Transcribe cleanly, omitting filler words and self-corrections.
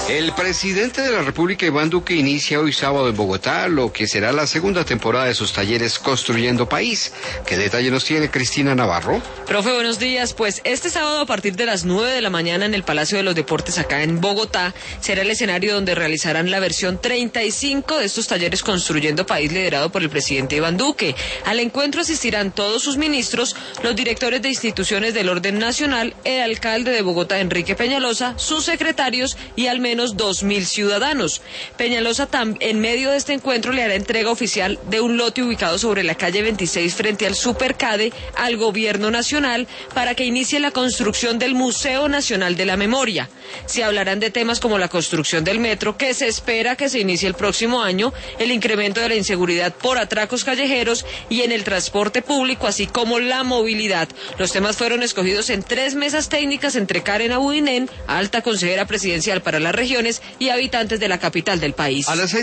El presidente de la República, Iván Duque, inicia hoy sábado en Bogotá lo que será la segunda temporada de sus talleres Construyendo País. ¿Qué detalle nos tiene Cristina Navarro? Profe, buenos días. Pues este sábado a partir de las 9 de la mañana en el Palacio de los Deportes acá en Bogotá será el escenario donde realizarán la versión 35 de estos talleres Construyendo País liderado por el presidente Iván Duque. Al encuentro asistirán todos sus ministros, los directores de instituciones del orden nacional, el alcalde de Bogotá, Enrique Peñalosa, sus secretarios y al menos 2.000 ciudadanos. Peñalosa en medio de este encuentro le hará entrega oficial de un lote ubicado sobre la calle 26 frente al Supercade al Gobierno Nacional para que inicie la construcción del Museo Nacional de la Memoria. Se hablarán de temas como la construcción del metro, que se espera que se inicie el próximo año, el incremento de la inseguridad por atracos callejeros y en el transporte público, así como la movilidad. Los temas fueron escogidos en 3 mesas técnicas entre Karen Abudinen, alta consejera presidencial para las regiones, y habitantes de la capital del país. A las